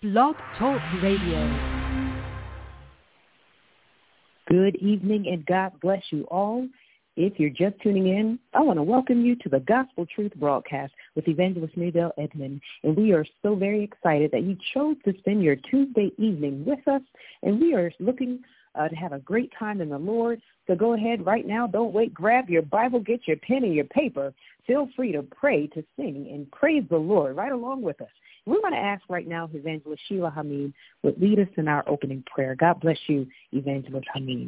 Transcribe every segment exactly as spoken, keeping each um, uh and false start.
Blog Talk Radio. Good evening and God bless you all. If you're just tuning in, I want to welcome you to the Gospel Truth broadcast with Evangelist Maybelle Edmond. And we are so very excited that you chose to spend your Tuesday evening with us. And we are looking uh, to have a great time in the Lord. So go ahead right now. Don't wait. Grab your Bible, get your pen and your paper. Feel free to pray, to sing, and praise the Lord right along with us. We're going to ask right now if Evangelist Sheila Hameen would lead us in our opening prayer. God bless you, Evangelist Hameen.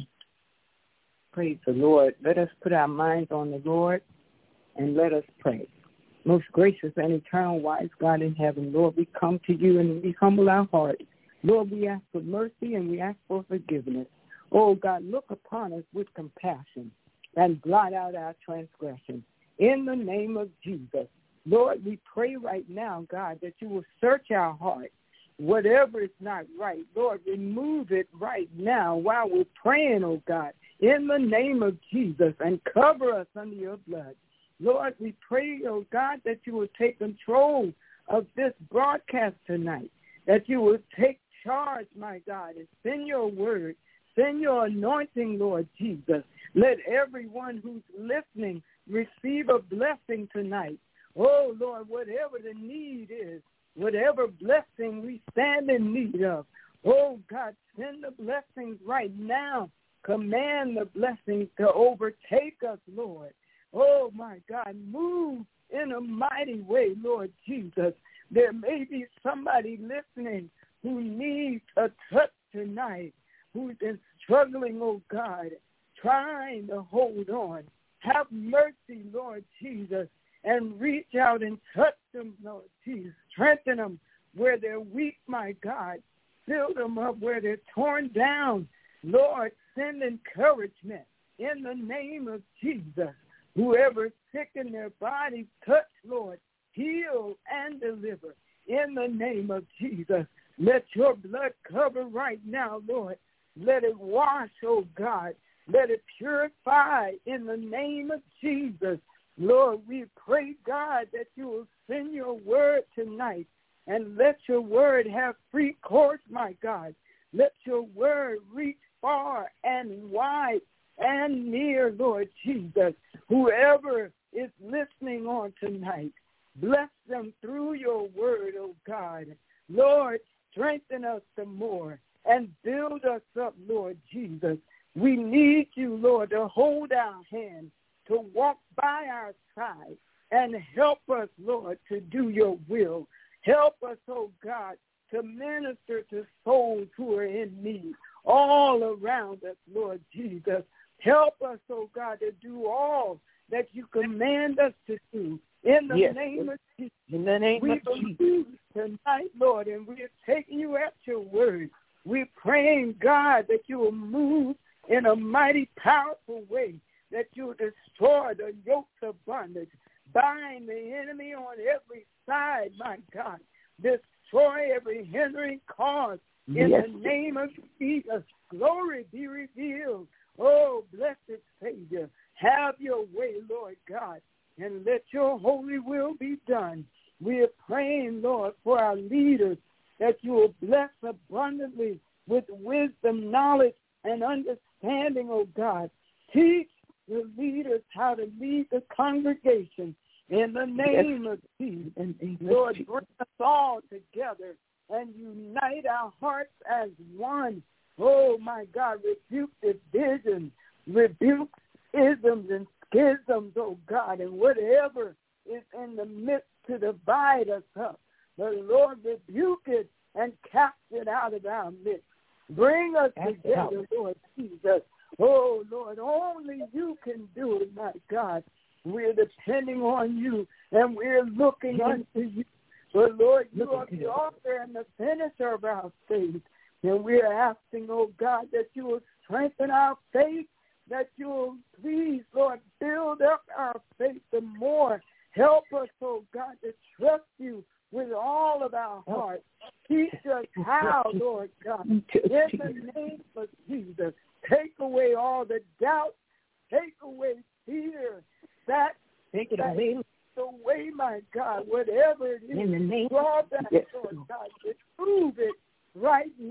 Praise the Lord. Let us put our minds on the Lord and let us pray. Most gracious and eternal wise God in heaven, Lord, we come to you and we humble our hearts. Lord, we ask for mercy and we ask for forgiveness. Oh, God, look upon us with compassion and blot out our transgressions. In the name of Jesus, Lord, we pray right now, God, that you will search our hearts. Whatever is not right, Lord, remove it right now while we're praying, oh God, in the name of Jesus, and cover us under your blood. Lord, we pray, oh God, that you will take control of this broadcast tonight, that you will take charge, my God, and send your word, send your anointing, Lord Jesus. Let everyone who's listening receive a blessing tonight. Oh, Lord, whatever the need is, whatever blessing we stand in need of, oh, God, send the blessings right now. Command the blessings to overtake us, Lord. Oh, my God, move in a mighty way, Lord Jesus. There may be somebody listening who needs a touch tonight, who's been struggling, oh, God, trying to hold on. Have mercy, Lord Jesus, and reach out and touch them, Lord Jesus. Strengthen them where they're weak, my God. Fill them up where they're torn down. Lord, send encouragement in the name of Jesus. Whoever's sick in their body, touch, Lord. Heal and deliver in the name of Jesus. Let your blood cover right now, Lord. Let it wash, oh God. Let it purify in the name of Jesus. Lord, we pray, God, that you will send your word tonight and let your word have free course, my God. Let your word reach far and wide and near, Lord Jesus. Whoever is listening on tonight, bless them through your word, oh God. Lord, strengthen us the more and build us up, Lord Jesus. We need you, Lord, to hold our hand, to walk by our side, and help us, Lord, to do your will. Help us, oh God, to minister to souls who are in need all around us, Lord Jesus. Help us, oh God, to do all that you command us to do. In the yes. name of Jesus. In the name we of Jesus. believe tonight, Lord, and we are taking you at your word. We're praying, God, that you will move in a mighty, powerful way, that you will destroy the yokes of bondage, bind the enemy on every side, my God. Destroy every hindering cause in yes. the name of Jesus. Glory be revealed. Oh, blessed Savior, have your way, Lord God, and let your holy will be done. We are praying, Lord, for our leaders, that you will bless abundantly with wisdom, knowledge, and understanding, oh God. Teach the leaders how to lead the congregation in the name yes. of Jesus. And, and Lord, bring us all together and unite our hearts as one. Oh, my God, rebuke division, rebuke isms and schisms, oh God, and whatever is in the midst to divide us up. The Lord, rebuke it and cast it out of our midst. Bring us That's together, out. Lord Jesus. Oh, Lord, only you can do it, my God. We're depending on you, and we're looking unto you. But, Lord, you are the author and the finisher of our faith. And we're asking, oh, God, that you will strengthen our faith, that you will please, Lord, build up our faith the more. Help us, oh, God, to trust you with all of our heart. Teach us how, Lord God, in the name of Jesus. Take away all the doubt. Take away fear. That, Take it that away. away, my God, whatever it is. In the name draw back, yes. Lord God, to prove it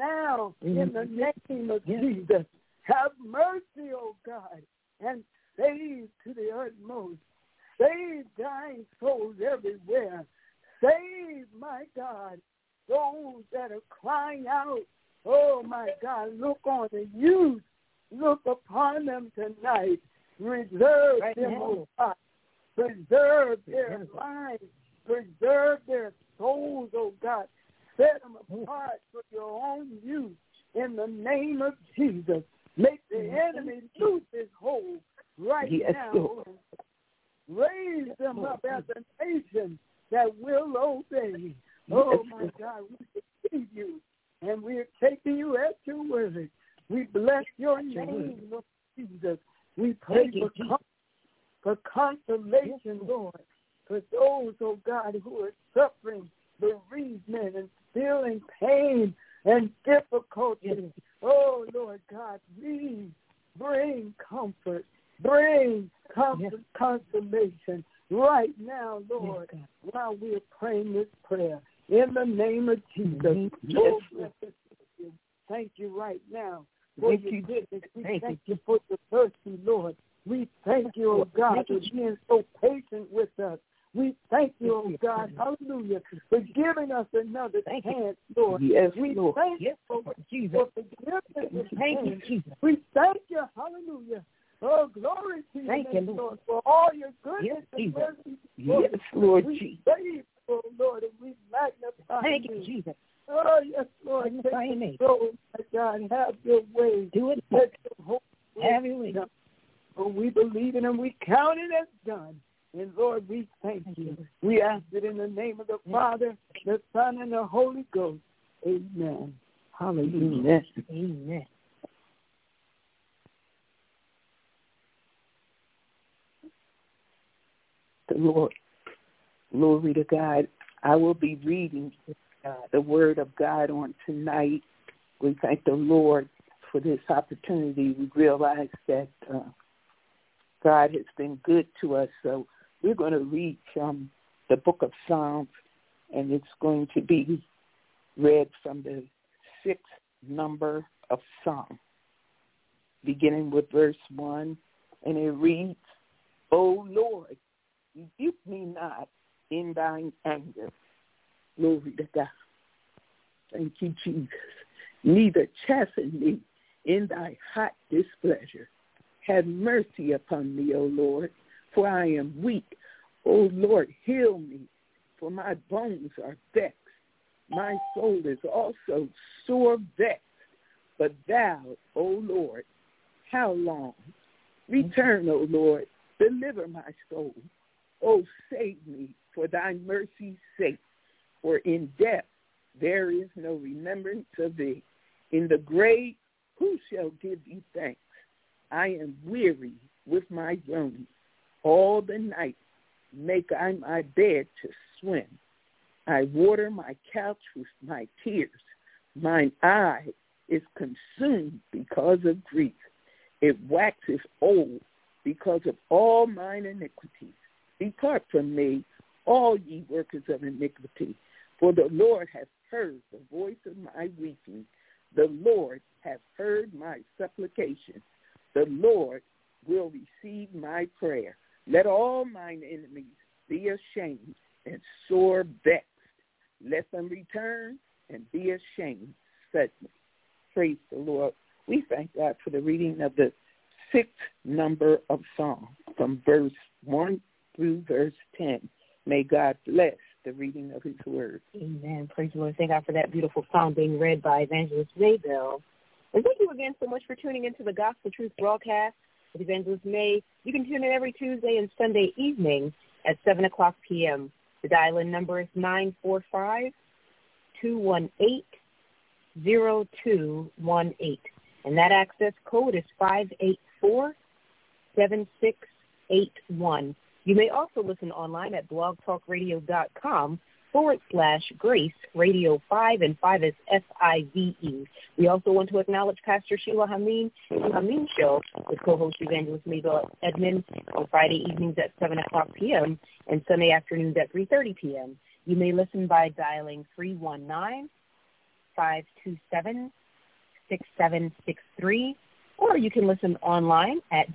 now, Mm-hmm. in the name of Yes. Jesus, have mercy, O God, and save to the utmost. Save dying souls everywhere. Save, my God, those that are crying out. Oh, my God, look on the youth. Look upon them tonight. Reserve Right them, now. oh God. Preserve their Preserve them. lives. Preserve their souls, oh God. Set them apart for your own use in the name of Jesus. Make the enemy lose his hold right Yes, now. Lord. Raise them up as a nation that will obey. Oh, Yes, my Lord. God, we receive you, and we're taking you at your word. We bless your name, Lord Jesus. We pray Thank you, for, Jesus. com- for consolation, Yes, Lord, for those, oh God, who are suffering bereavement and feeling pain and difficulty. Yes. Oh, Lord God, please bring comfort, bring com- Yes. consolation right now, Lord, Yes, while we're praying this prayer. In the name of Jesus. Mhm. Yes, Oh, Lord. bless you. Thank you right now for Thank your you. goodness. We Thank thank, you. you for your mercy, Lord. We thank you, oh God, Thank for you. being so patient with us. We thank you, oh God, hallelujah, for giving us another Thank you. chance, Lord. Yes, we Lord. thank Yes, you Lord. Jesus. for forgiveness of Thank you, sin. Jesus. We thank you, hallelujah. Oh, glory to your Thank you, name, Lord. Lord, for all your goodness Yes, and Jesus. mercy. Yes, Lord we Jesus. praise you, oh Lord, and we magnify Thank you. you, Jesus. Oh, yes, Lord. Magnify your Take name. control, my God. Have your way. Do it. Let your hope Have your way. For we believe in and we count it as done. And Lord, we thank you. We ask it in the name of the Father, the Son, and the Holy Ghost. Amen. Hallelujah. Amen. The Lord. Glory to God. I will be reading uh, the word of God on tonight. We thank the Lord for this opportunity. We realize that uh, God has been good to us. So we're going to read from the book of Psalms, and it's going to be read from the sixth number of Psalm, beginning with verse one, and it reads, O Lord, rebuke me not in thine anger. Glory to God. Thank you, Jesus. Neither chasten me in thy hot displeasure. Have mercy upon me, O Lord, for I am weak. O Lord, heal me, for my bones are vexed. My soul is also sore vexed. But thou, O Lord, how long? Return, O Lord, deliver my soul. O save me for thy mercy's sake. For in death there is no remembrance of thee. In the grave who shall give thee thanks? I am weary with my groaning. All the night make I my bed to swim. I water my couch with my tears. Mine eye is consumed because of grief. It waxes old because of all mine iniquities. Depart from me, all ye workers of iniquity, for the Lord hath heard the voice of my weeping. The Lord hath heard my supplication. The Lord will receive my prayer. Let all mine enemies be ashamed and sore vexed. Let them return and be ashamed suddenly. Praise the Lord. We thank God for the reading of the sixth number of Psalm from verse one through verse ten. May God bless the reading of his word. Amen. Praise the Lord. Thank God for that beautiful psalm being read by Evangelist Maybell. And thank you again so much for tuning into the Gospel Truth broadcast with Evangelist May. You can tune in every Tuesday and Sunday evening at seven o'clock p.m. The dial-in number is nine four five, two one eight, zero two one eight. And that access code is five eight four, seven six eight one. You may also listen online at blogtalkradio.com forward slash Grace Radio five, and five is S I V E. We also want to acknowledge Pastor Sheila Hameen, the Hameen Show, with co-host Evangelist Maybell Edmond on Friday evenings at seven o'clock p.m. and Sunday afternoons at three thirty p.m. You may listen by dialing three one nine, five two seven, six seven six three, or you can listen online at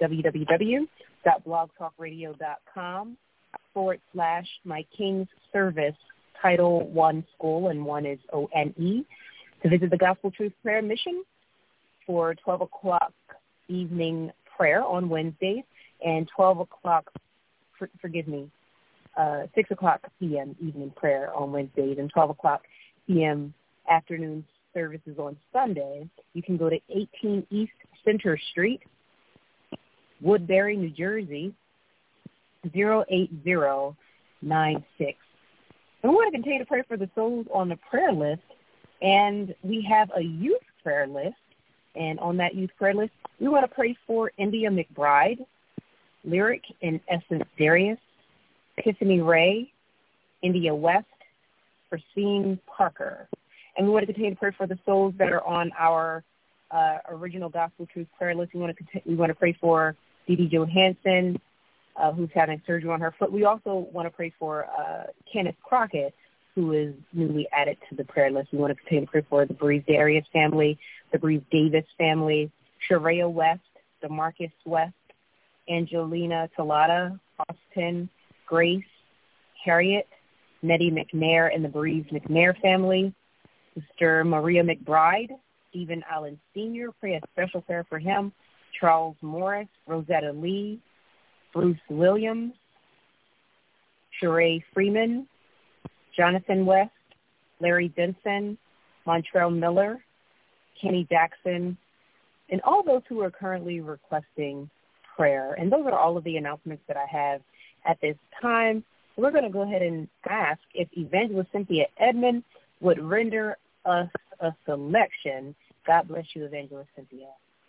www.blogtalkradio.com forward slash My King's Service, Title One School, and one is O N E, to visit the Gospel Truth Prayer Mission for twelve o'clock evening prayer on Wednesdays and twelve o'clock, for, forgive me, uh, six o'clock p.m. evening prayer on Wednesdays and twelve o'clock p.m. afternoon services on Sunday. You can go to eighteen East Center Street, Woodbury, New Jersey, zero eight zero nine six. And we want to continue to pray for the souls on the prayer list, and we have a youth prayer list. And on that youth prayer list, we want to pray for India McBride, Lyric and Essence Darius, Tiffany Ray, India West, Racine Parker. And we want to continue to pray for the souls that are on our uh, original Gospel Truth prayer list. We want to continue, we want to pray for Dee Dee Johansson, uh, who's having surgery on her foot. We also want to pray for uh, Kenneth Crockett, who is newly added to the prayer list. We want to continue to pray for the Breeze Darius family, the Breeze Davis family, Sheraya West, DeMarcus West, Angelina Talata, Austin, Grace, Harriet, Nettie McNair, and the Breeze McNair family, Sister Maria McBride, Stephen Allen Senior, pray a special prayer for him, Charles Morris, Rosetta Lee, Bruce Williams, Sheree Freeman, Jonathan West, Larry Benson, Montrell Miller, Kenny Jackson, and all those who are currently requesting prayer. And those are all of the announcements that I have at this time. We're going to go ahead and ask if Evangelist Cynthia Edmond would render us a selection. God bless you, Evangelist Cynthia.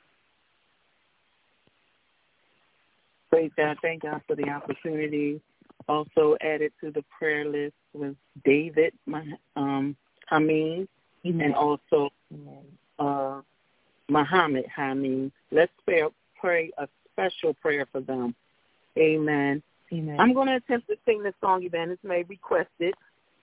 Praise God. Thank God for the opportunity. Also added to the prayer list was David um, Hamid, and also uh, Muhammad Hamid. Let's pray, pray a special prayer for them. Amen. Amen. I'm going to attempt to sing this song, Evangelist may request it.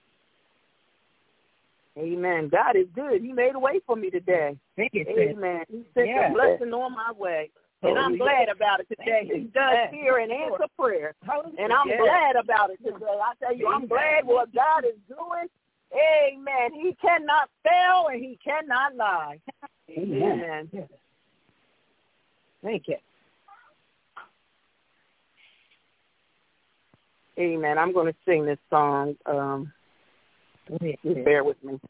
Amen. God is good. He made a way for me today. Thank you, Amen. He sent yeah. a blessing on my way. And I'm glad about it today. He does hear and answer prayer. And I'm glad about it today. I tell you, I'm glad what God is doing. Amen. He cannot fail and he cannot lie. Amen. Amen. Thank you. Amen. I'm going to sing this song. Um, just bear with me.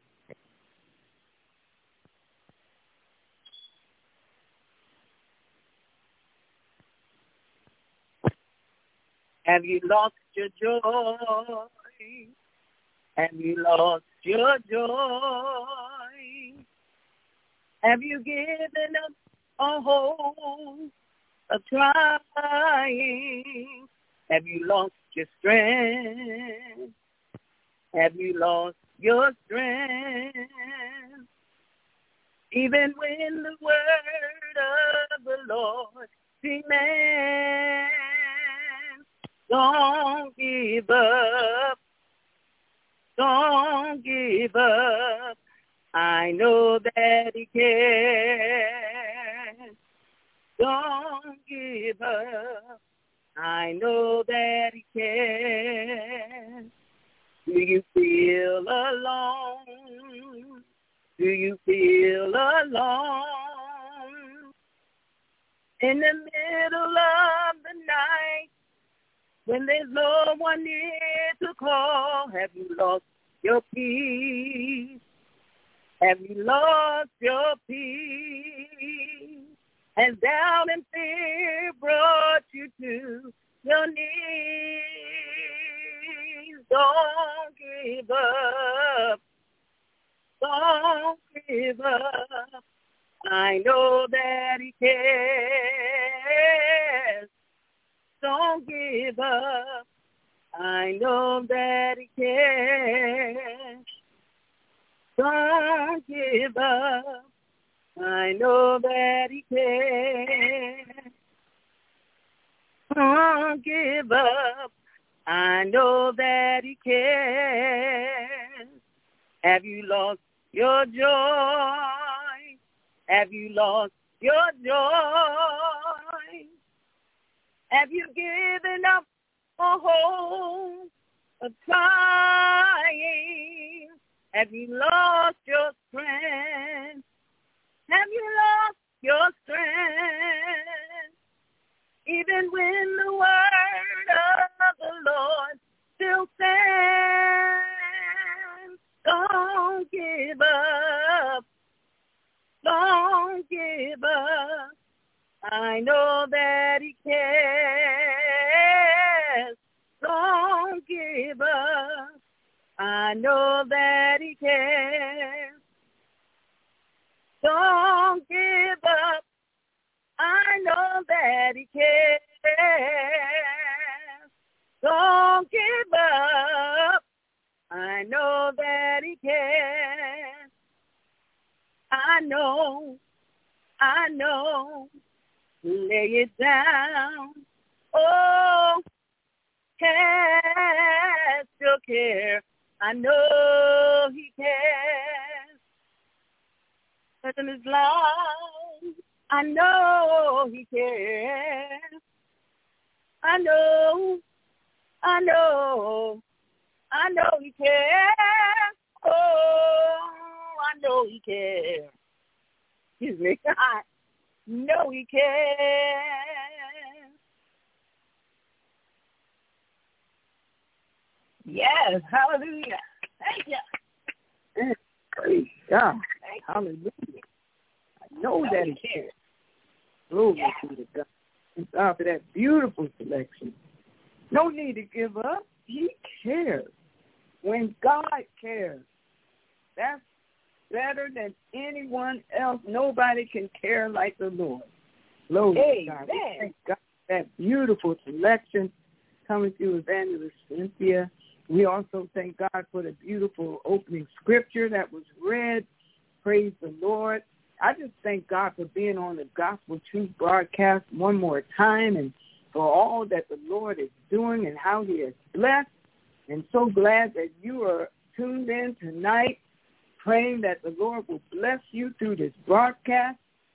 Have you lost your joy? Have you lost your joy? Have you given up a hope of trying? Have you lost your strength? Have you lost your strength? Even when the word of the Lord demands, don't give up. Don't give up. I know that he can. Don't give up. I know that he can. Do you feel alone? Do you feel alone? In the middle of the night, when there's no one near to call, have you lost your peace? Have you lost your peace? Has doubt and fear brought you to your knees? Don't give up. Don't give up. I know that he cares. Don't give up. I know that he cares. Don't give up. I know that he cares. Don't give up. I know that he cares. Have you lost your joy? Have you lost your joy? Have you given up a hope of trying? Have you lost your strength? Have you lost your strength? Even when the word of the Lord still stands, don't give up. Don't give up. I know that he cares. Don't give up. I know that he cares. Don't give up. I know that he cares. Don't give up. I know that he cares. I know. I know. Lay it down. Oh, cast your care. I know he cares. Let his life. I know he cares. I know. I know. I know he cares. Oh, I know he cares. Excuse me. I know he cares. Yes, hallelujah. Thank you. Praise God. Hallelujah. I know that he cares. Glory yeah. to the God. Thank God for that beautiful selection. No need to give up. He cares. When God cares, that's better than anyone else. Nobody can care like the Lord. Glory to God. We thank God for that beautiful selection coming through Evangelist Cynthia. We also thank God for the beautiful opening scripture that was read. Praise the Lord. I just thank God for being on the Gospel Truth broadcast one more time and for all that the Lord is doing and how he is blessed. And so glad that you are tuned in tonight, praying that the Lord will bless you through this broadcast.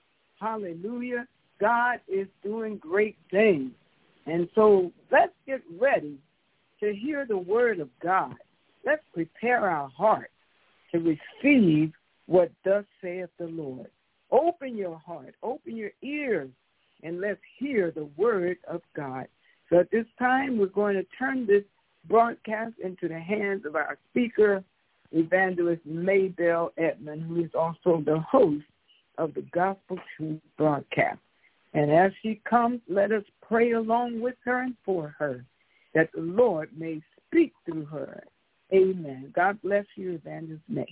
Hallelujah. God is doing great things. And so let's get ready to hear the word of God. Let's prepare our hearts to receive what thus saith the Lord. Open your heart, open your ears, and let's hear the word of God. So at this time, we're going to turn this broadcast into the hands of our speaker, Evangelist Maybelle Edmond, who is also the host of the Gospel Truth broadcast. And as she comes, let us pray along with her and for her, that the Lord may speak through her. Amen. God bless you, Evangelist May.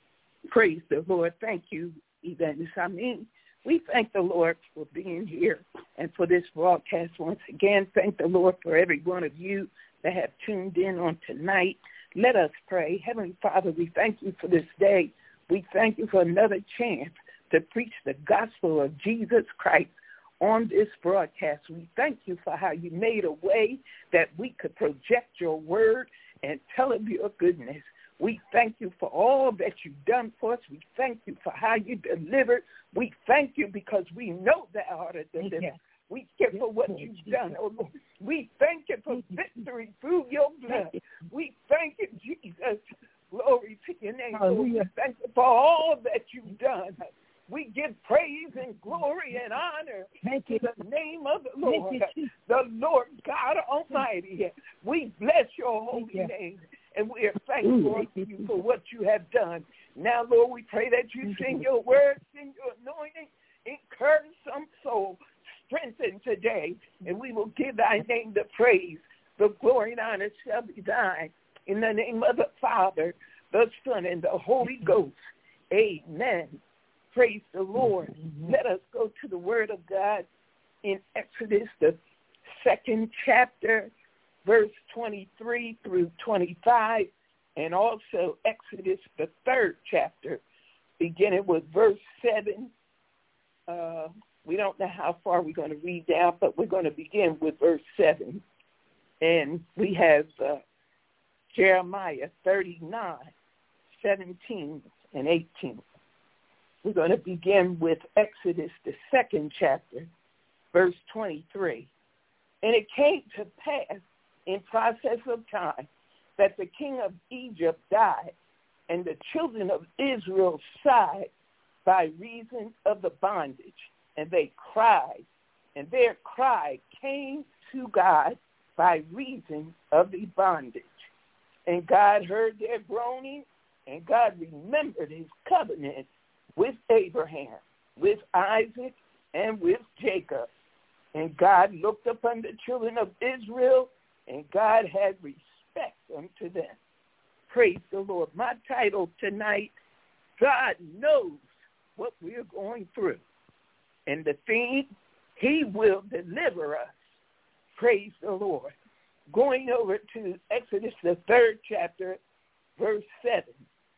Praise the Lord. Thank you, Evangelist. I mean, we thank the Lord for being here and for this broadcast once again. Thank the Lord for every one of you that have tuned in on tonight. Let us pray. Heavenly Father, we thank you for this day. We thank you for another chance to preach the gospel of Jesus Christ on this broadcast. We thank you for how you made a way that we could project your word and tell of your goodness. We thank you for all that you've done for us. We thank you for how you delivered. We thank you because we know thou art a deliverer. Yes. We thank you for what you've done, oh Lord. We thank you for victory through your blood. We thank you, Jesus. Glory to your name, Lord. We thank you for all that you've done. We give praise and glory and honor Thank to you. the name of the Lord, the Lord God Almighty. We bless your holy you. name, and we are thankful to you for what you have done. Now, Lord, we pray that you send your word, send your anointing, encourage some soul, strengthen today, and we will give thy name the praise. The glory and honor shall be thine. In the name of the Father, the Son, and the Holy Ghost. Amen. Praise the Lord. Mm-hmm. Let us go to the word of God in Exodus, the second chapter, verse twenty-three through twenty-five, and also Exodus, the third chapter, beginning with verse seven. Uh, we don't know how far we're going to read down, but we're going to begin with verse seven. And we have uh, Jeremiah thirty-nine, seventeen and eighteen. We're going to begin with Exodus, the second chapter, verse twenty-three. And it came to pass in process of time that the king of Egypt died, and the children of Israel sighed by reason of the bondage, and they cried, and their cry came to God by reason of the bondage. And God heard their groaning, and God remembered his covenant with Abraham, with Isaac, and with Jacob. And God looked upon the children of Israel, and God had respect unto them. Praise the Lord. My title tonight, God knows what we're going through. And the theme, he will deliver us. Praise the Lord. Going over to Exodus, the third chapter, verse seven.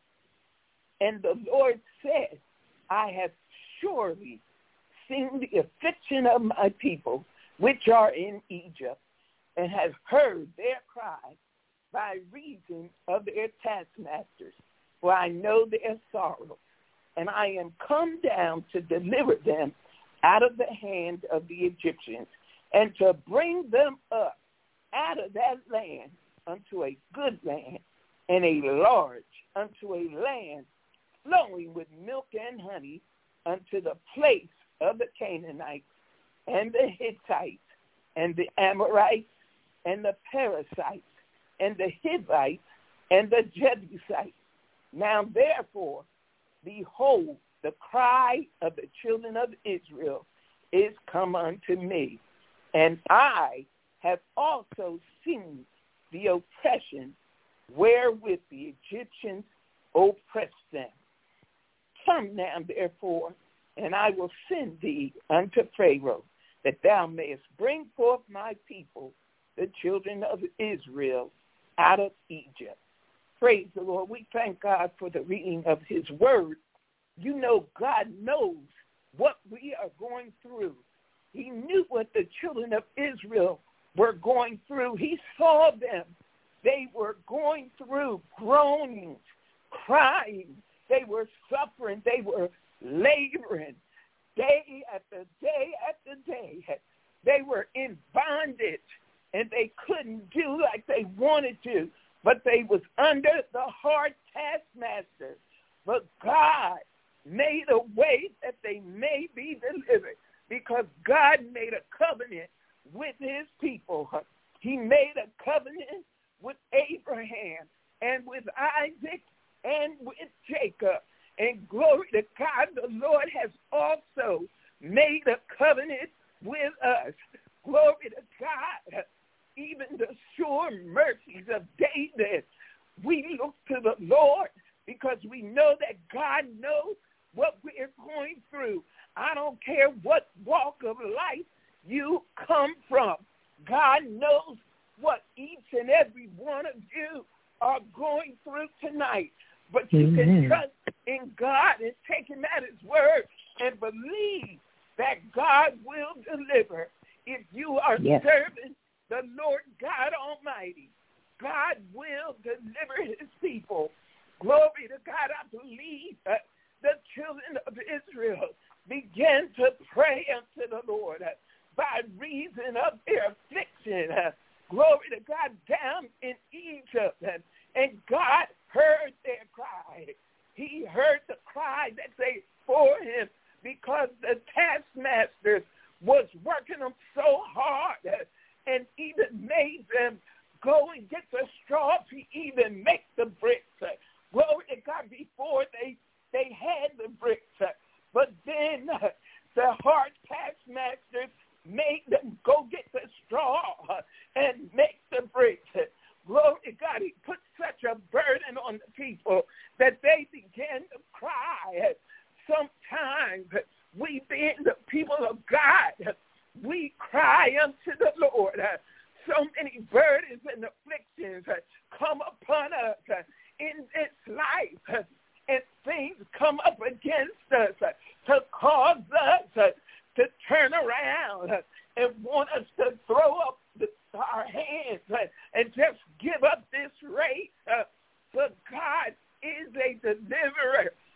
And the Lord said, I have surely seen the affliction of my people, which are in Egypt, and have heard their cry by reason of their taskmasters, for I know their sorrow, and I am come down to deliver them out of the hand of the Egyptians, and to bring them up out of that land unto a good land, and a large, unto a land flowing with milk and honey, unto the place of the Canaanites, and the Hittites, and the Amorites, and the Perizzites, and the Hivites, and the Jebusites. Now therefore, behold, the cry of the children of Israel is come unto me, and I have also seen the oppression wherewith the Egyptians oppressed them. Come now, therefore, and I will send thee unto Pharaoh, that thou mayest bring forth my people, the children of Israel, out of Egypt. Praise the Lord. We thank God for the reading of his word. You know, God knows what we are going through. He knew what the children of Israel were going through. He saw them. They were going through groanings, crying. They were suffering. They were laboring day after day after day. They were in bondage, and they couldn't do like they wanted to, but they was under the hard taskmaster. But God made a way that they may be delivered, because God made a covenant with his people. He made a covenant with Abraham and with Isaac and with Jacob. And glory to God, the Lord has also made a covenant with us. Glory to God. Even the sure mercies of David, we look to the Lord because we know that God knows what we're going through. I don't care what walk of life you come from. God knows what each and every one of you are going through tonight. But you Amen. Can trust in God and take him at his word and believe that God will deliver. If you are yes. serving the Lord God Almighty, God will deliver his people. Glory to God. I believe that the children of Israel began to pray unto the Lord by reason of their affliction. Glory to God, down in Egypt. And God heard their cry. He heard the cry that they for him, because the taskmasters was working them so hard and even made them go and get the straw to even make the bricks. Glory to God, before they, they had the bricks. But then the hard taskmasters made them go get the straw and make the bricks. Glory to God, he put such a burden on the people that they began to cry. Sometimes we, being the people of God, we cry unto the Lord. So many burdens and afflictions come upon us in this life, and things come up against us to cause us to turn around and want us to throw up the, our hands and just give up this race. But God is a deliverer.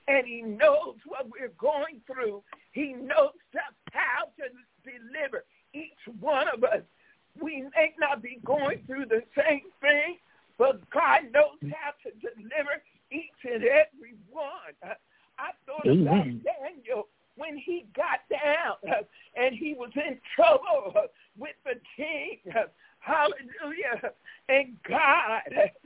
knows what we're going through. He knows just how to deliver each one of us. We may not be going through the same thing, but God knows how to deliver each and every one. I thought Amen. About Daniel when he got down and he was in trouble with the king. Hallelujah. And God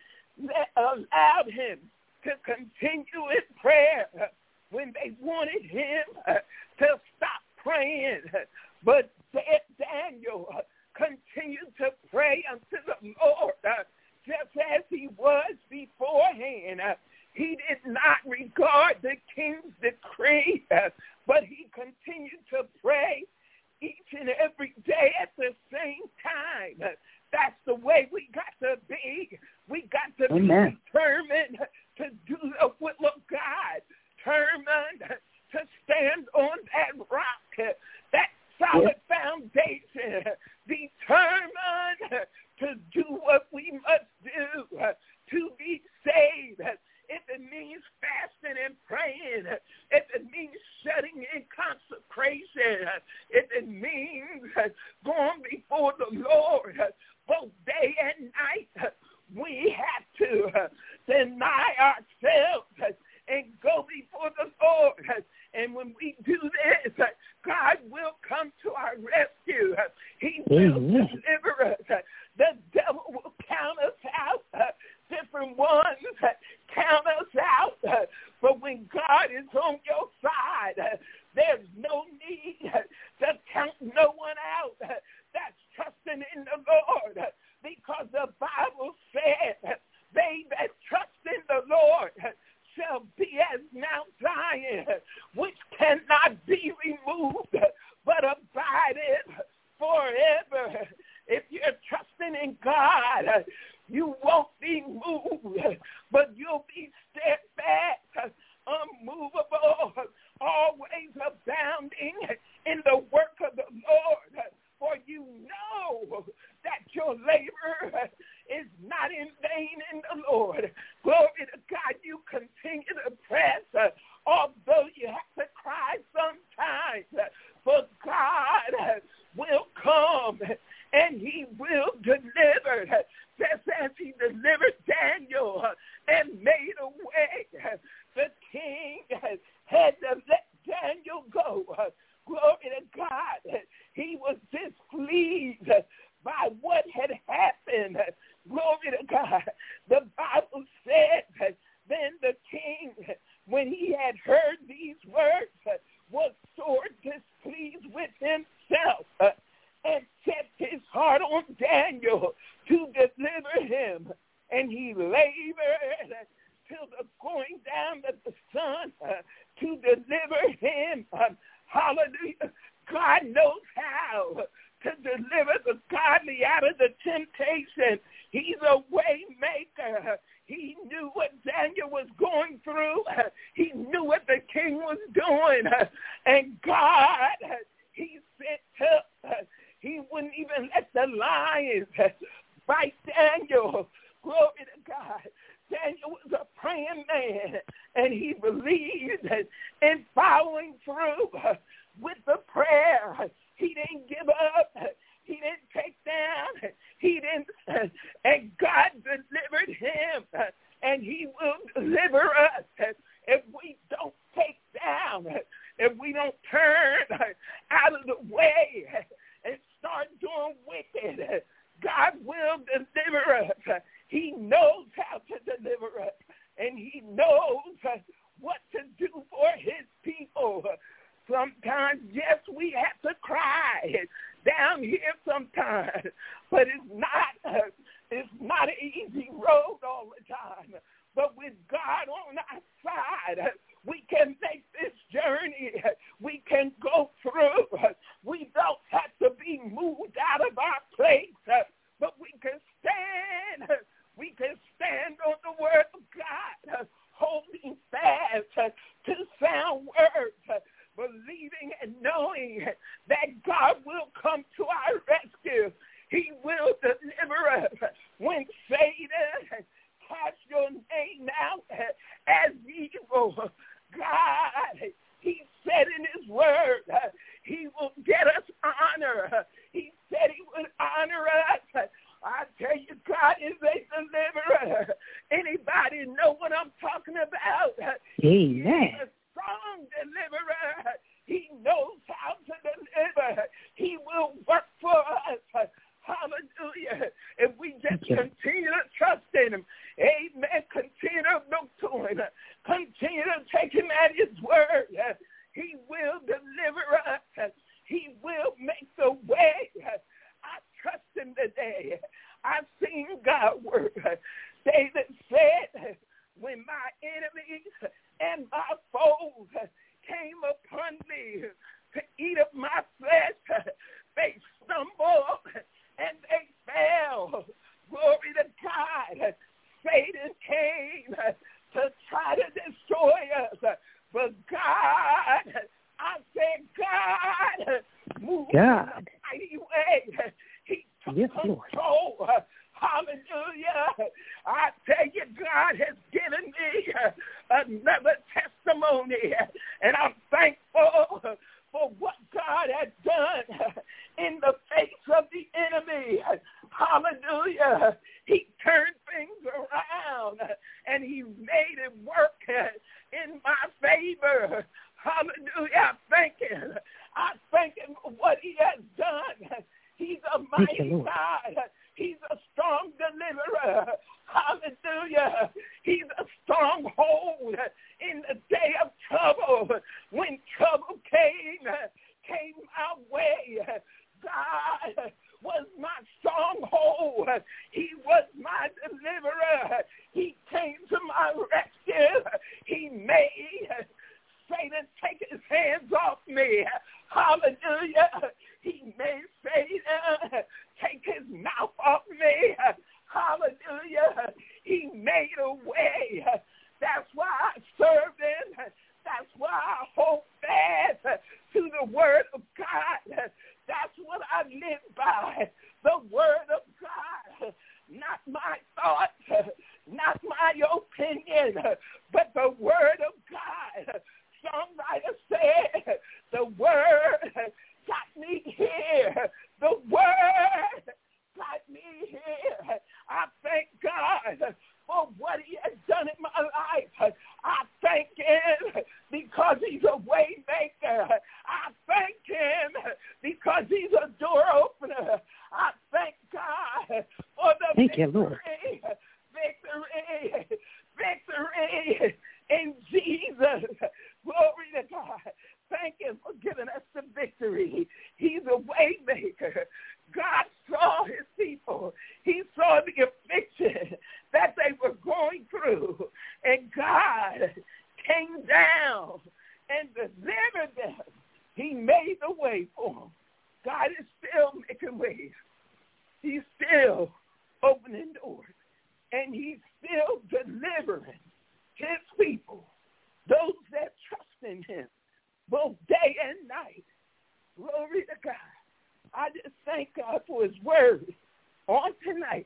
allowed him to continue in prayer when they wanted him to stop praying. But Daniel continued to pray unto the Lord just as he was beforehand. He did not regard the king's decree, but he continued to pray each and every day at the same time. That's the way we got to be. We got to Amen. Be determined to do the will of God, determined to stand on that rock, that solid yes. foundation, determined to do what we must do to be saved. If it means fasting and praying, if it means shutting in consecration, if it means going before the Lord both day and night, we have to deny ourselves and go before the Lord. And when we do this, God will come to our rescue. He will Amen. Deliver us. The devil will count us out. Different ones count us out. But when God is on your side, there's no need to count no one out. That's trusting in the Lord. Because the Bible said, they that trust in the Lord shall be as Mount Zion, which cannot be removed, but abideth forever. If you're trusting in God, you won't be moved, but you'll be steadfast, unmovable, always abounding in the work of the Lord. For you know that your labor is not in vain in the Lord. Glory to God, you continue to press, uh, although you have to cry sometimes. But God will come and he will deliver, just as he delivered Daniel and made a way. The king had to let Daniel go. Glory to God. He was displeased by what had happened. Glory to God. The Bible said then the king, when he had heard these words, was sore displeased with himself and set his heart on Daniel to deliver him. And he labored till the going down of the sun to deliver him. Hallelujah. God knows how to deliver the godly out of the temptation. He's a way maker. He knew what Daniel was going through. He knew what the king was doing. And God, he sent up. He wouldn't even let the lions bite Daniel. Glory to God. Daniel was a praying man, and he believed in following through with the prayer. He didn't give up. He didn't take down. He didn't, and God delivered him, and he will deliver us if we don't take down, if we don't turn out of the way and start doing wicked. God will deliver us. He knows how to deliver us, and he knows what to do for his people. Sometimes, yes, we have to cry down here sometimes, but it's not uh, it's not an easy road all the time. But with God on our side, we can make this journey. We can go through. We don't have to be moved out of our place, but we can stand. We can stand on the word of God, holding fast to sound words, believing and knowing that God will come to our rescue. He will deliver us when Satan casts your name out as evil. God said in his word, uh, he will get us honor. Uh, he said he would honor us. Uh, I tell you, God is a deliverer. Anybody know what I'm talking about? Amen. He's a strong deliverer. He knows how to deliver. He will work for us. Hallelujah. If we just continue to trust in him, amen, continue to look to him, continue to take him at his word, he will deliver us. He will make the way. I trust him today. I've seen God work. David said, when my enemies and my foes came upon me to eat of my flesh, they stumbled and they fell. Glory to God. Satan came to try to destroy us. But God, I said, God, move God. in a mighty way. He took yes, control. Lord. Hallelujah. I tell you, God has given me another testimony, and I'm thankful for what God has done in the face of the enemy. Hallelujah. He turned things around, and he made it work in my favor. Hallelujah. I thank him. I thank him for what he has done. He's a mighty God. He's a strong deliverer. Hallelujah. He's a stronghold in the day of trouble. When trouble came, came our way, God was my stronghold. He was my deliverer. He came to my rescue. He made Satan take his hands off me. Hallelujah. He made Satan take his mouth off me. Hallelujah. He made a way. That's why I serve him. That's why I hold fast to the word of God. That's what I live by, the word of God. Not my thoughts, not my opinion, but the word of God. Songwriter said, the word got me here. The word got me here. I thank God for what he has done in my life. I thank him because he's a way maker. I thank him because he's a door opener. I thank God for the thank victory. You, Lord. Victory. Victory in Jesus. Glory to God. Thank him for giving us the victory. He's a way maker. God saw his people. He saw the affliction that they were going through. And God came down and delivered them. He made the way for them. God is still making ways. He's still opening doors. And he's still delivering his people, those that trust in him, both day and night. Glory to God. I just thank God for his word on tonight.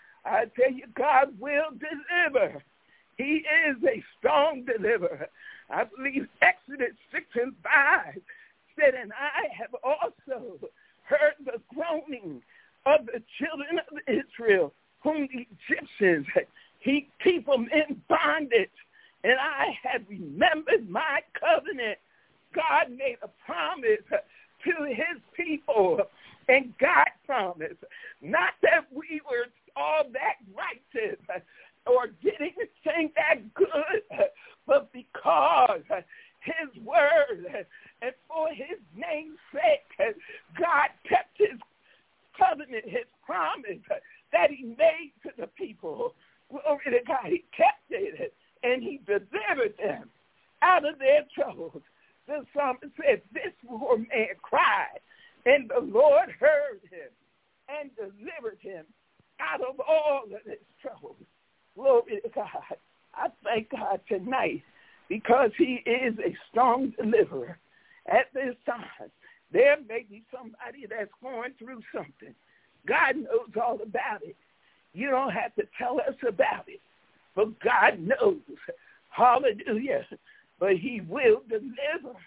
I tell you, God will deliver. He is a strong deliverer. I believe Exodus six and five said, and I have also heard the groaning of the children of Israel, whom the Egyptians, he keep them in bondage. And I have remembered my covenant. God made a promise to his people. And God promised not that we were all that righteous or did anything that good, but because his word and for his name's sake, God kept his covenant, his promise that he made to the people. Glory to God. He kept it, and he delivered them out of their troubles. The psalmist said, this poor man cried, and the Lord heard him and delivered him out of all of his troubles. Glory to God. I thank God tonight because he is a strong deliverer. At this time, there may be somebody that's going through something. God knows all about it. You don't have to tell us about it, but God knows. Hallelujah. But he will deliver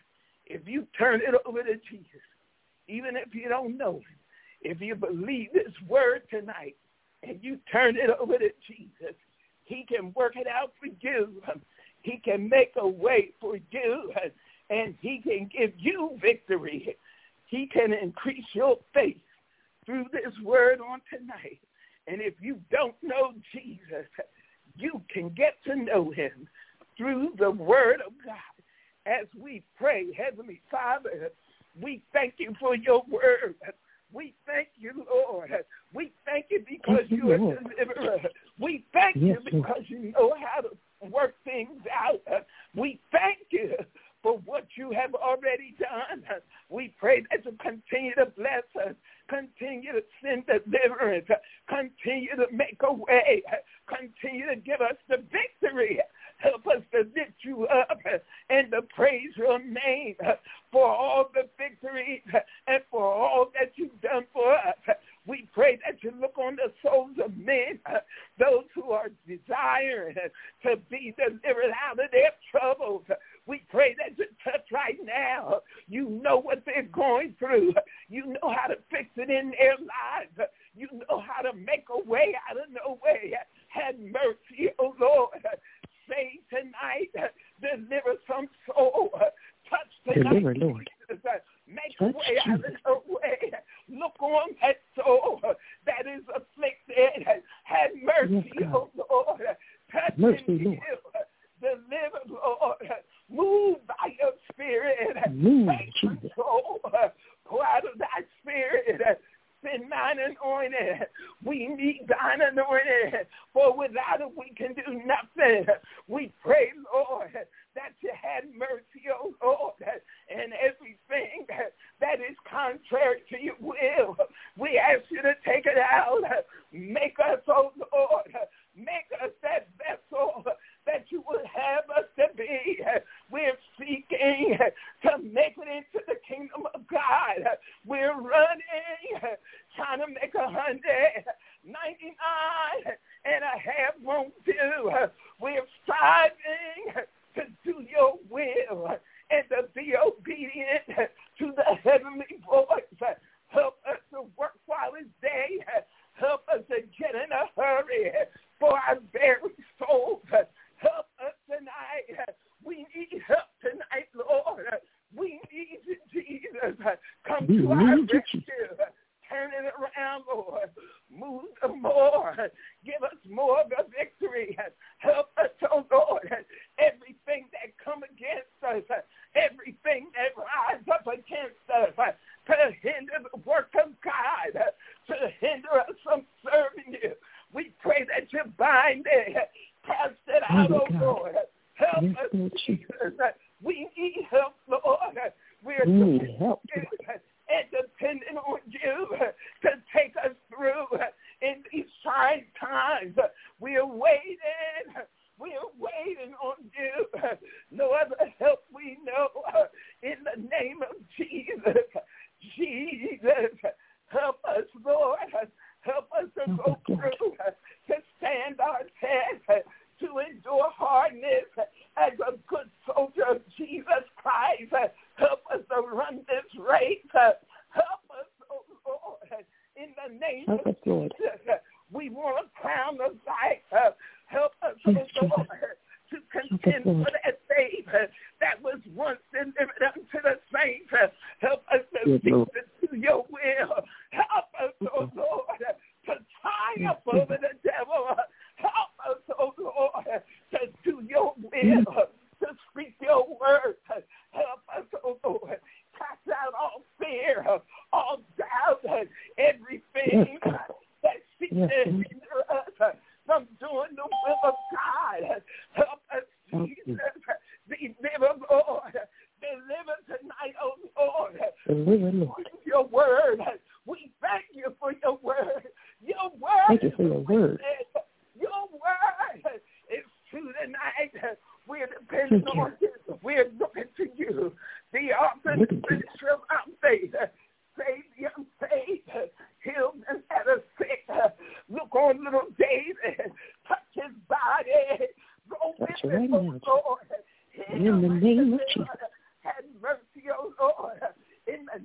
if you turn it over to Jesus, even if you don't know him, if you believe this word tonight and you turn it over to Jesus, he can work it out for you. He can make a way for you, and he can give you victory. He can increase your faith through this word on tonight. And if you don't know Jesus, you can get to know him through the word of God. As we pray, Heavenly Father, we thank you for your word. We thank you, Lord. We thank you because thank you are a deliverer. We thank yes, you because Lord. You know how to work things out. We thank you for what you have already done. We pray that you continue to bless us, continue to send deliverance, continue to make a way, continue to give us the victory. Help us to lift you up and to praise your name for all the victories and for all that you've done for us. We pray that you look on the souls of men, those who are desiring to be delivered out of their troubles. We pray that you touch right now. You know what they're going through. You know how to fix it in their lives. You know how to make a way out of no way. Have mercy, oh Lord. Save tonight. Deliver some soul. Touch tonight. Deliver, Lord. Make Touch a way out of no way. Look on that soul that is afflicted. Have mercy, yes, oh Lord. Touch mercy, and heal. Deliver, Lord. Move by your spirit. Move, Jesus. Soul. Pour out of thy spirit. Send thine anointing. We need thine anointing, for without it we can do nothing. We pray, Lord, that you had mercy, oh Lord, and everything that is contrary to your will, we ask you to take it out. Make us, oh Lord, make us that vessel that you would have us to be. We're seeking to make it into the kingdom of God. We're running, trying to make a hundred, ninety-nine and a half won't do. We're striving to do your will and to be obedient to the heavenly voice. Help us to work while it's day. Help us to get in a hurry for our very souls. Help us tonight. We need help tonight, Lord. We need you, Jesus. Come we to our rescue. Turn it around, Lord. Move them more. Give us more of a victory. Help us, oh Lord. Everything that come against us, everything that rise up against us, to hinder the work of God, to hinder us from serving you. We pray that you bind it. Cast it out, oh Lord. Help yes, us, Lord Jesus. We need help, Lord. We're we need help. And depending on you to take us through in these trying times. We are waiting. We are waiting on you. No other help we know. In the name of Jesus. Jesus, help us, Lord. Help us to go through, to stand our test, to endure hardness as a good soldier of Jesus Christ. Help us to run this race. Help us, oh Lord, in the name help of us, Lord. Jesus. We want a crown of life. Help us, oh Lord, to contend for that faith that was once delivered unto the saints. Help us to yes, seek to do your will. Help us, oh Lord, to triumph yes, over the devil. Help us, oh Lord, to do your will, to speak your word. Help us, oh Lord, cast out all fear, all doubt, everything yes, that seeks yes, to hinder us from doing the will of God. Help us, Jesus. Deliver, Lord. Deliver tonight, oh Lord. Deliver, Lord. Your word. We thank you for your word. Your word. Thank you for your word. Your word is true tonight. We're depending on you. We're looking to you. The author and finisher of our faith. Save the unsafe. Heal and set us sick. Look on little David. Touch his body. Go with him, oh Lord. In the name of Jesus. Have mercy, oh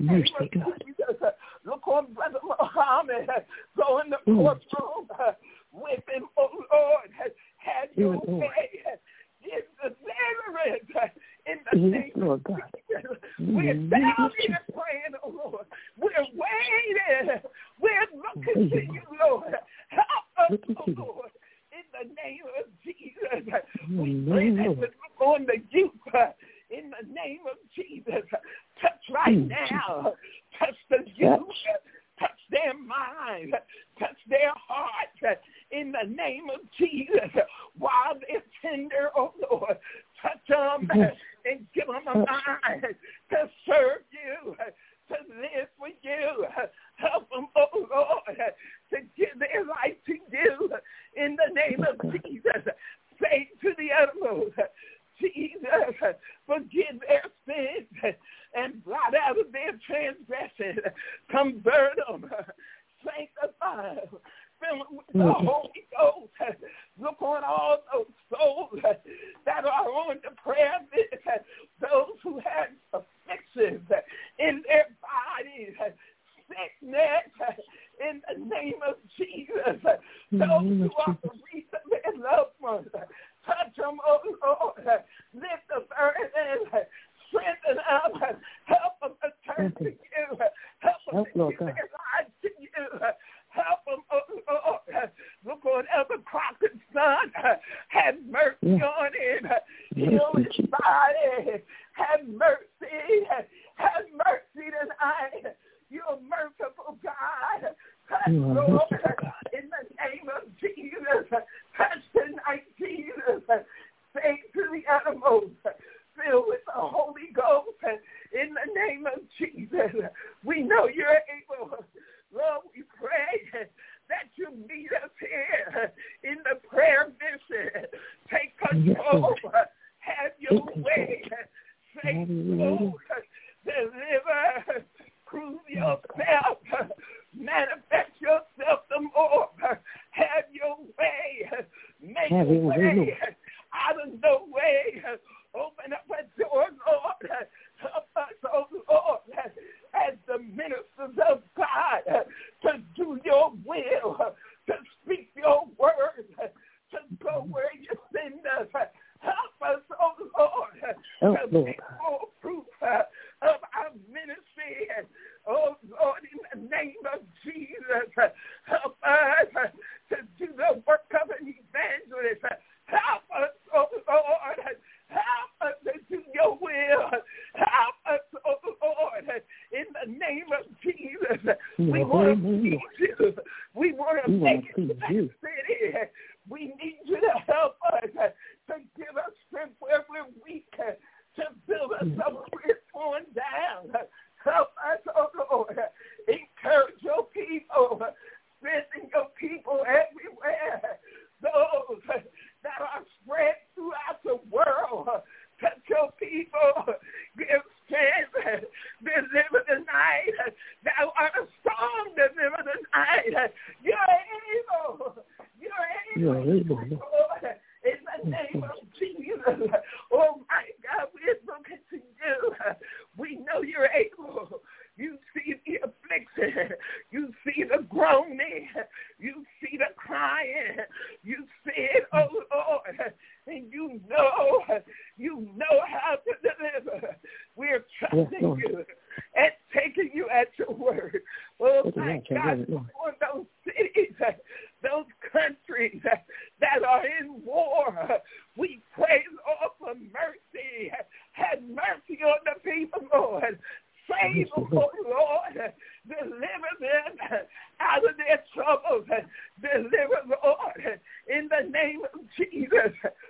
Mercy, God. Jesus, look on Brother Muhammad, go in the courtroom with him, oh Lord, have your way. Give deliverance in the name of Jesus. We're down here praying, oh Lord. We're waiting. We're looking to you, Lord. Help us, oh Lord. In the name of Jesus, we pray that you look on the youth. In the name of Jesus, touch right now. Touch the youth. Touch their mind. Touch their heart. In the name of Jesus, while they're tender, oh Lord, touch them and give them a mind to serve you, to live for you. Help them, oh Lord, to give their life to you. In the name of Jesus, say to the uttermost, Jesus, forgive their sins and blot out of their transgressions. Convert them, sanctify them, fill them with the Holy Ghost. Look on all those souls that are on the prayer list, those who have afflictions in their bodies, sickness, in the name of Jesus, those who are bereaved of their loved ones. Touch them, oh Lord. Lift the burden. Strengthen them. Help them to turn to you. Help them to give their lives to you. Help them, oh Lord. Look on Elder Crockett's son. Have mercy on him. Heal his body. Have mercy. Have mercy tonight. You're merciful God. Touch, Lord, in the name of Jesus. Touch tonight, Jesus. Say to the uttermost, filled with the Holy Ghost, in the name of Jesus. We know you're able. Lord, we pray that you meet us here in the prayer mission. Take control. Have your way. Say, Lord, deliver. Prove yourself. Manifest yourself the more. Have your way. Make a way out of no way. Open up a door, Lord. Help us, oh Lord, as the ministers of God, to do your will, to speak your word, to go where you send us. Help us, oh Lord, oh, to make more proof of our ministry. Oh Lord, in the name of Jesus, help us to do the work of an evangelist. Help us, oh Lord, help us to do your will. Help us, oh Lord, in the name of Jesus. We want to please you. We want to make it to that city. We need you to help us, to give us strength where we're weak, to build us up where we're torn down. Help us, oh Lord. Encourage your people. Strengthen your people everywhere. Those that are spread throughout the world. Touch your people. Give strength. Deliver the night. Thou art a strong deliver the night. You're able. You're able. You're able. Lord. In the name of Jesus. Oh my God, we're looking to you. We know you're able. You see the affliction. You see the groaning. You see the crying. You see it, oh Lord. And you know, you know how to deliver. We're trusting yes, you and taking you at your word. Oh my God, for those cities, those countries that are in war, we pray, Lord, for mercy. Have mercy on the people, Lord. Save them, oh Lord. Deliver them out of their troubles. Deliver, Lord, in the name of Jesus.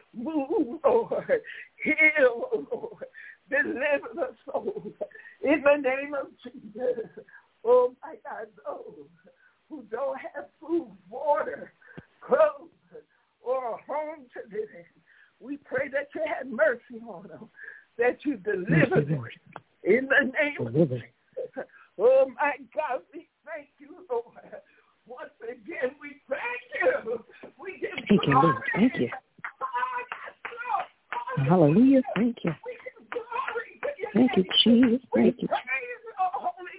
Move, Lord. Heal, Lord. Deliver the souls in the name of Jesus. Oh, my God, those who don't have food, water, clothes, or a home to live in, we pray that you have mercy on them, that you deliver them in the name of Jesus. Oh, my God, we thank you, Lord. Once again, we thank you. We give thank you, Lord. Thank you. Hallelujah. Thank you. Thank you, Jesus. Thank you.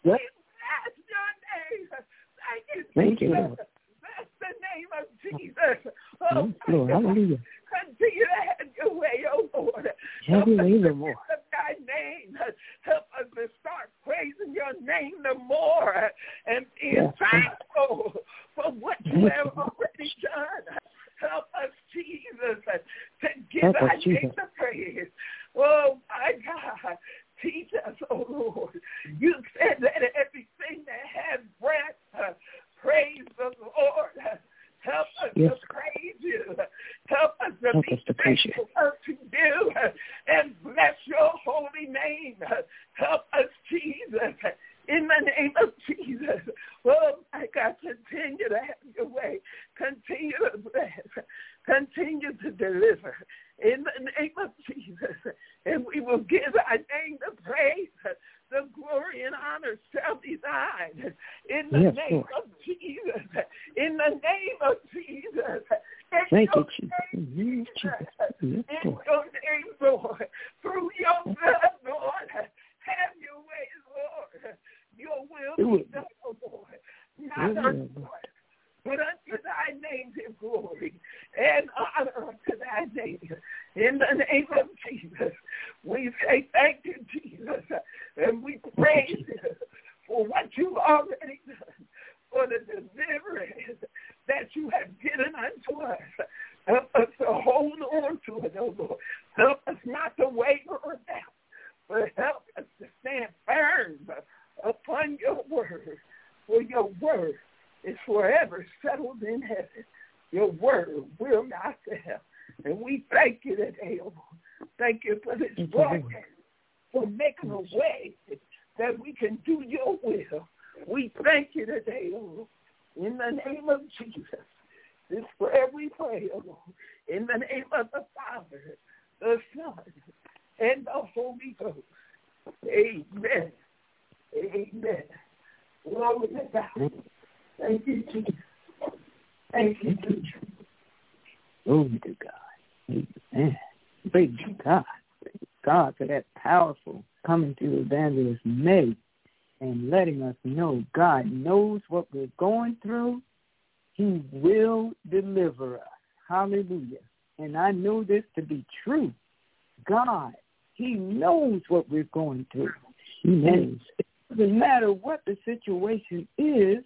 We bless your name. Thank you, Thank Jesus. you, Lord. Bless the name of Jesus. Oh, Yes, Lord. Hallelujah. Continue to have your way, oh Lord. Have your way the Help more. us to lift up thy name. Help us to start praising your name the more and being Yes, thankful for what you Thank have you. already done. Help us, Jesus, to give Help us, thy name Jesus. the praise. Oh, my God. Teach us, oh Lord. You said that everything that has breath, uh, praise the Lord. Help us Yes. to praise you. Help us to Help be us to praise you. thankful for to do and bless your holy name. Help us, Jesus. In the name of Jesus. Oh, my God, continue to have your way. Continue to bless. Continue to deliver. In the name of Jesus. And we will give thy name the praise. The glory and honor shall be thine. In the Yes, name Lord. of Jesus. In the name of Jesus. In Thank you, your Jesus. name, Yes, Jesus. Yes, In Lord. your name, Lord. Through your blood, Lord. Have your way, Lord. Your will Do be it. done, O Lord. Your Not will, unto Lord. us, but unto thy name give glory and honor unto thy name. In the name of Jesus, we say thank you, Jesus, and we praise you for what you've already done, for the deliverance that you have given unto us. Help us to hold on to it, O Lord. Help us not to waver or doubt, but help us to stand firm upon your word, for your word is forever settled in heaven. Your word will not fail. And we thank you today, oh Lord. Thank you for this broadcast, for making a way that we can do your will. We thank you today, oh Lord. In the name of Jesus, this prayer we pray, oh Lord. In the name of the Father, the Son, and the Holy Ghost. Amen. Amen. Glory to God. Thank you, Jesus. Thank you, Jesus. Glory to God. Amen. Praise God. Praise God for that powerful coming to Evangelist May and letting us know God knows what we're going through. He will deliver us. Hallelujah. And I know this to be true. God, he knows what we're going through. He knows. It doesn't matter what the situation is,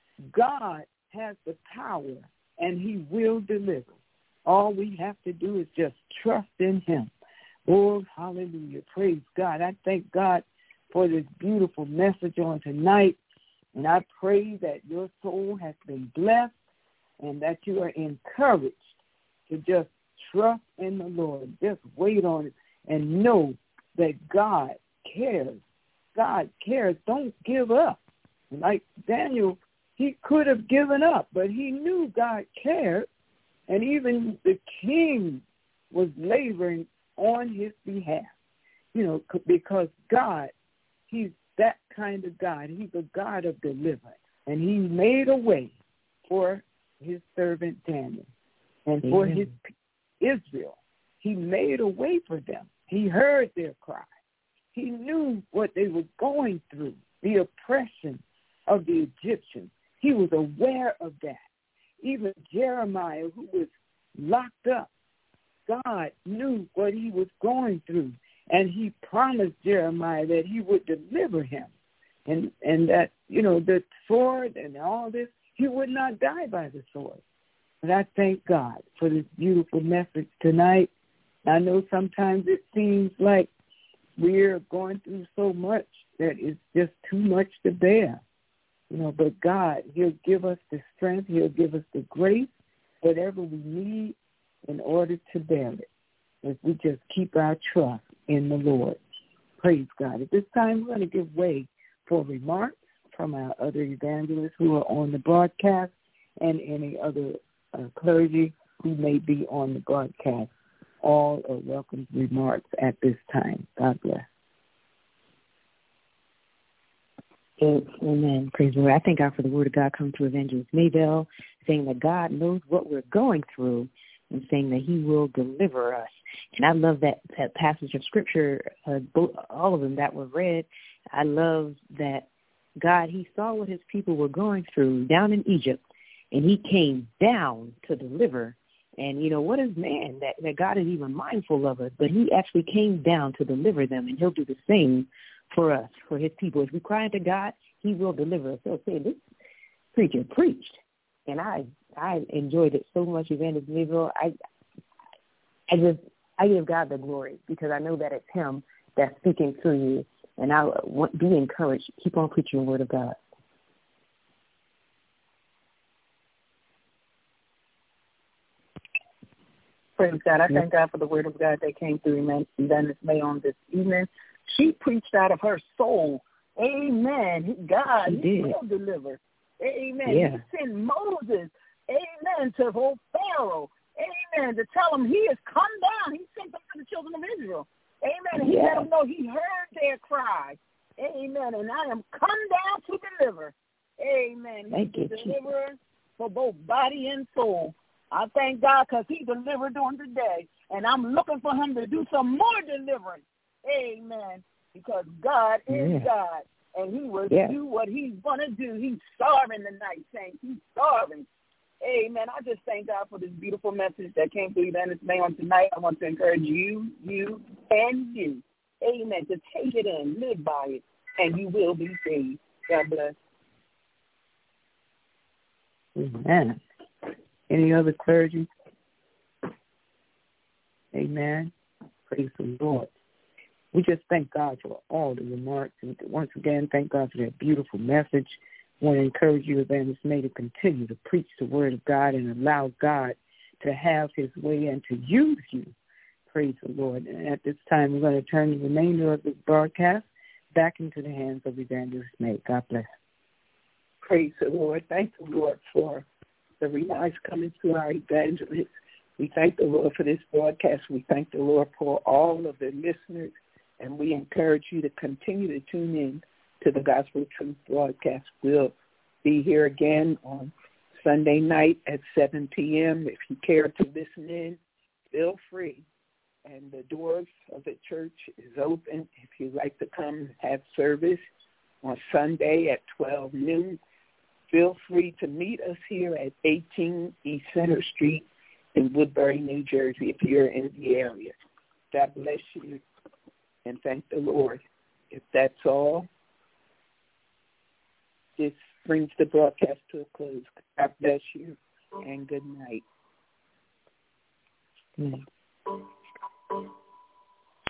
God has the power and he will deliver. All we have to do is just trust in him. Oh, hallelujah. Praise God. I thank God for this beautiful message on tonight. And I pray that your soul has been blessed and that you are encouraged to just trust in the Lord. Just wait on it and know that God cares. God cares. Don't give up. Like Daniel, he could have given up, but he knew God cared. And even the king was laboring on his behalf, you know, because God, he's that kind of God. He's a God of deliverance. And he made a way for his servant Daniel and for Amen. his Israel. He made a way for them. He heard their cry. He knew what they were going through, the oppression of the Egyptians. He was aware of that. Even Jeremiah, who was locked up, God knew what he was going through, and he promised Jeremiah that he would deliver him, and and that, you know, the sword and all this, he would not die by the sword. But I thank God for this beautiful message tonight. I know sometimes it seems like we're going through so much that it's just too much to bear. You know, but God, he'll give us the strength, he'll give us the grace, whatever we need in order to bear it, if we just keep our trust in the Lord. Praise God. At this time, we're going to give way for remarks from our other evangelists who are on the broadcast and any other uh, clergy who may be on the broadcast. All are welcome remarks at this time. God bless. Amen. Praise the Lord. I thank God for the word of God coming through Evangelist Maybell, saying that God knows what we're going through and saying that he will deliver us. And I love that, that passage of Scripture, uh, both, all of them that were read. I love that God, he saw what his people were going through down in Egypt, and he came down to deliver. And, you know, what is man that, that God is even mindful of us, but he actually came down to deliver them, and he'll do the same for us, for his people. If we cry to God, he will deliver us. He'll say, this preacher preached, and I I enjoyed it so much, Evangelist Mayville. I, I just, I give God the glory because I know that it's him that's speaking through you, and I want, be encouraged. Keep on preaching the word of God. Praise God. I thank God for the word of God that came through Evangelist May on this evening. She preached out of her soul. Amen. God, he, he will deliver. Amen. Yeah. He sent Moses, amen, to old Pharaoh, amen, to tell him he has come down. He sent them to the children of Israel. Amen. And he yeah. let them know he heard their cry. Amen. And I am come down to deliver. Amen. Thank He's you, a deliverer for both body and soul. I thank God because he delivered on today, and I'm looking for him to do some more deliverance. Amen. Because God is yeah. God, and he will yeah. do what he's going to do. He's starving tonight, saints. He's starving. Amen. I just thank God for this beautiful message that came through Evangelist May on tonight. I want to encourage you, you, and you, amen, to take it in, live by it, and you will be saved. God bless. Amen. Any other clergy? Amen. Praise the Lord. We just thank God for all the remarks. And once again, thank God for that beautiful message. I want to encourage you, Evangelist May, to continue to preach the word of God and allow God to have his way and to use you. Praise the Lord. And at this time, we're going to turn the remainder of this broadcast back into the hands of Evangelist May. God bless. Praise the Lord. Thank the Lord for the remarks coming through our evangelists. We thank the Lord for this broadcast. We thank the Lord for all of the listeners. And we encourage you to continue to tune in to the Gospel Truth broadcast. We'll be here again on Sunday night at seven p.m. If you care to listen in, feel free. And the doors of the church is open if you'd like to come and have service on Sunday at twelve noon. Feel free to meet us here at eighteen East Center Street in Woodbury, New Jersey, if you're in the area. God bless you. And thank the Lord. If that's all, this brings the broadcast to a close. God bless you, and good night. Mm.